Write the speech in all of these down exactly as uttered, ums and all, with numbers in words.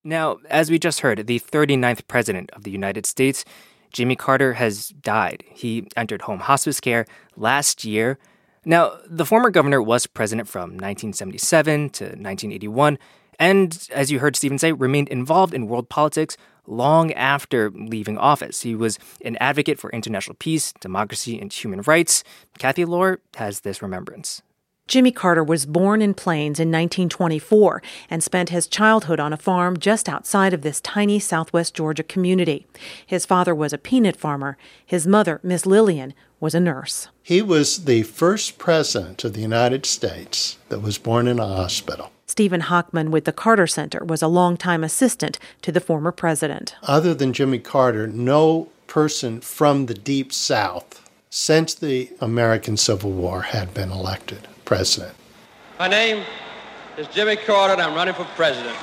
Now, as we just heard, the thirty-ninth President of the United States, Jimmy Carter, has died. He entered home hospice care last year. Now, the former governor was president from nineteen seventy-seven to nineteen eighty-one, and, as you heard Stephen say, remained involved in world politics long after leaving office. He was an advocate for international peace, democracy, and human rights. Kathy Lohr has this remembrance. Jimmy Carter was born in Plains in nineteen twenty-four and spent his childhood on a farm just outside of this tiny southwest Georgia community. His father was a peanut farmer. His mother, Miss Lillian, was a nurse. He was the first president of the United States that was born in a hospital. Stephen Hochman with the Carter Center was a longtime assistant to the former president. Other than Jimmy Carter, no person from the Deep South since the American Civil War had been elected president. My name is Jimmy Carter, and I'm running for president.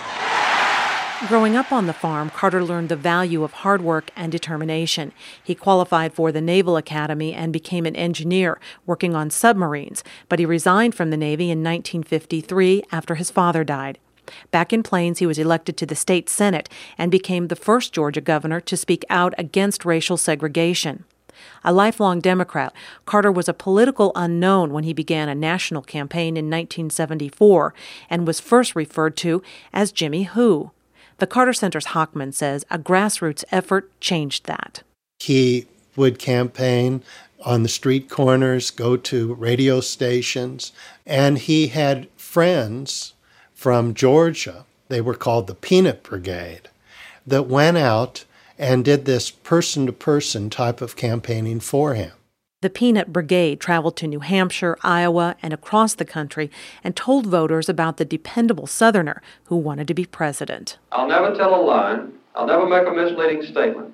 Growing up on the farm, Carter learned the value of hard work and determination. He qualified for the Naval Academy and became an engineer working on submarines, but he resigned from the Navy in nineteen fifty-three after his father died. Back in Plains, he was elected to the state Senate and became the first Georgia governor to speak out against racial segregation. A lifelong Democrat, Carter was a political unknown when he began a national campaign in nineteen seventy-four and was first referred to as Jimmy Who. The Carter Center's Hochman says a grassroots effort changed that. He would campaign on the street corners, go to radio stations, and he had friends from Georgia, they were called the Peanut Brigade, that went out and did this person-to-person type of campaigning for him. The Peanut Brigade traveled to New Hampshire, Iowa, and across the country and told voters about the dependable Southerner who wanted to be president. I'll never tell a lie. I'll never make a misleading statement.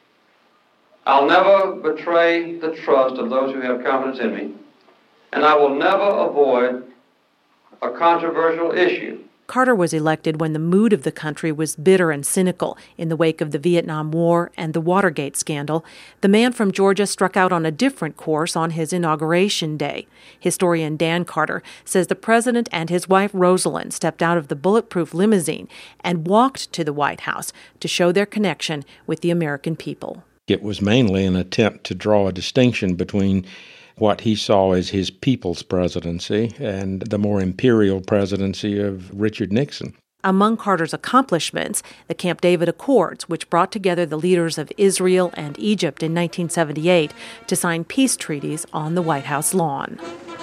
I'll never betray the trust of those who have confidence in me. And I will never avoid a controversial issue. Carter was elected when the mood of the country was bitter and cynical in the wake of the Vietnam War and the Watergate scandal. The man from Georgia struck out on a different course on his inauguration day. Historian Dan Carter says the president and his wife Rosalind stepped out of the bulletproof limousine and walked to the White House to show their connection with the American people. It was mainly an attempt to draw a distinction between what he saw as his people's presidency and the more imperial presidency of Richard Nixon. Among Carter's accomplishments, the Camp David Accords, which brought together the leaders of Israel and Egypt in nineteen seventy-eight to sign peace treaties on the White House lawn.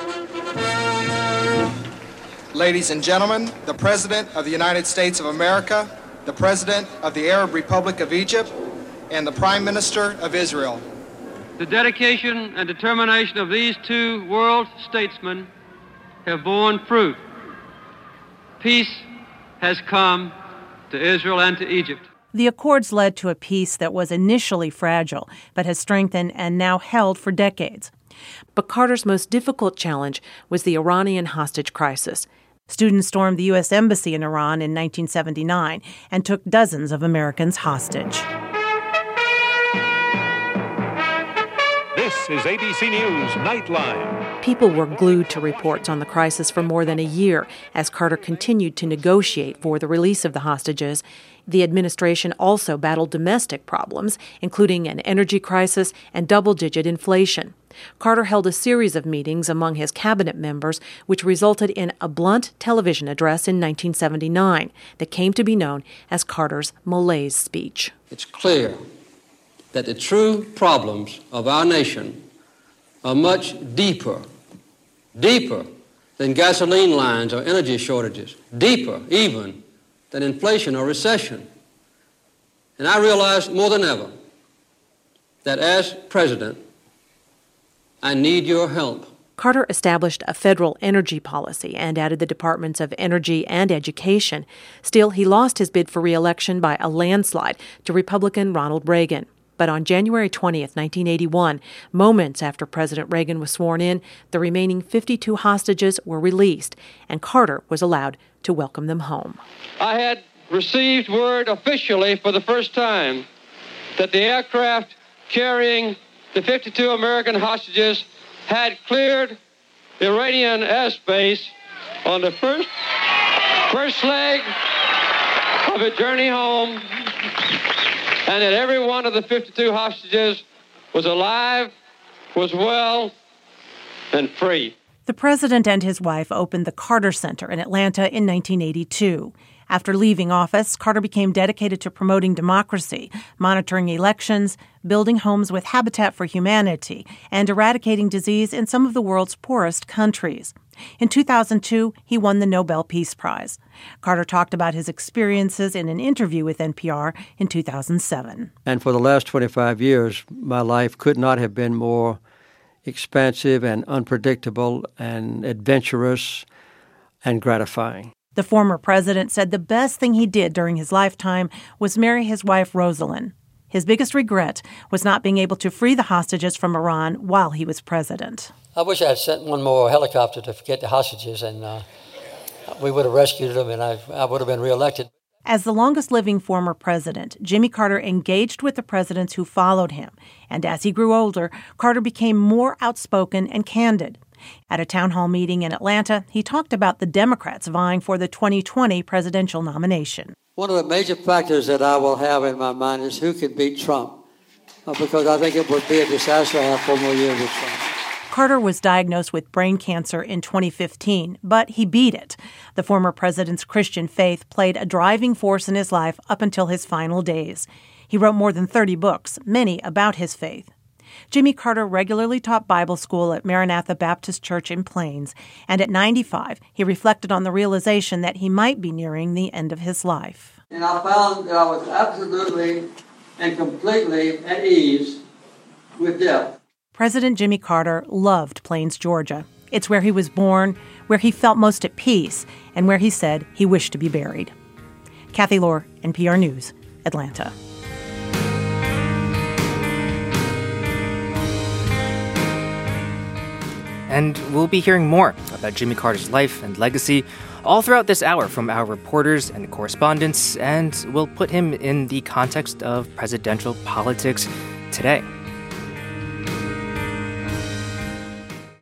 Ladies and gentlemen, the President of the United States of America, the President of the Arab Republic of Egypt, and the Prime Minister of Israel. The dedication and determination of these two world statesmen have borne fruit. Peace has come to Israel and to Egypt. The accords led to a peace that was initially fragile, but has strengthened and now held for decades. But Carter's most difficult challenge was the Iranian hostage crisis. Students stormed the U S Embassy in Iran in nineteen seventy-nine and took dozens of Americans hostage. This is A B C News Nightline. People were glued to reports on the crisis for more than a year as Carter continued to negotiate for the release of the hostages. The administration also battled domestic problems, including an energy crisis and double-digit inflation. Carter held a series of meetings among his cabinet members, which resulted in a blunt television address in nineteen seventy-nine that came to be known as Carter's Malaise speech. It's clear that the true problems of our nation are much deeper, deeper than gasoline lines or energy shortages, deeper even than inflation or recession. And I realize more than ever that as president, I need your help. Carter established a federal energy policy and added the departments of energy and education. Still, he lost his bid for re-election by a landslide to Republican Ronald Reagan. But on January twentieth, nineteen eighty-one, moments after President Reagan was sworn in, the remaining fifty-two hostages were released, and Carter was allowed to welcome them home. I had received word officially for the first time that the aircraft carrying the fifty-two American hostages had cleared Iranian airspace on the first, first leg of a journey home, and that every one of the fifty-two hostages was alive, was well, and free. The president and his wife opened the Carter Center in Atlanta in nineteen eighty-two. After leaving office, Carter became dedicated to promoting democracy, monitoring elections, building homes with Habitat for Humanity, and eradicating disease in some of the world's poorest countries. In two thousand two, he won the Nobel Peace Prize. Carter talked about his experiences in an interview with N P R in two thousand seven. And for the last twenty-five years, my life could not have been more expansive and unpredictable and adventurous and gratifying. The former president said the best thing he did during his lifetime was marry his wife, Rosalind. His biggest regret was not being able to free the hostages from Iran while he was president. I wish I had sent one more helicopter to get the hostages, and uh, we would have rescued them, and I, I would have been reelected. As the longest-living former president, Jimmy Carter engaged with the presidents who followed him. And as he grew older, Carter became more outspoken and candid. At a town hall meeting in Atlanta, he talked about the Democrats vying for the twenty twenty presidential nomination. One of the major factors that I will have in my mind is who can beat Trump, uh, because I think it would be a disaster to have four more years with Trump. Carter was diagnosed with brain cancer in twenty fifteen, but he beat it. The former president's Christian faith played a driving force in his life up until his final days. He wrote more than thirty books, many about his faith. Jimmy Carter regularly taught Bible school at Maranatha Baptist Church in Plains, and at ninety-five, he reflected on the realization that he might be nearing the end of his life. And I found that I was absolutely and completely at ease with death. President Jimmy Carter loved Plains, Georgia. It's where he was born, where he felt most at peace, and where he said he wished to be buried. Kathy Lohr, N P R News, Atlanta. And we'll be hearing more about Jimmy Carter's life and legacy all throughout this hour from our reporters and correspondents, and we'll put him in the context of presidential politics today.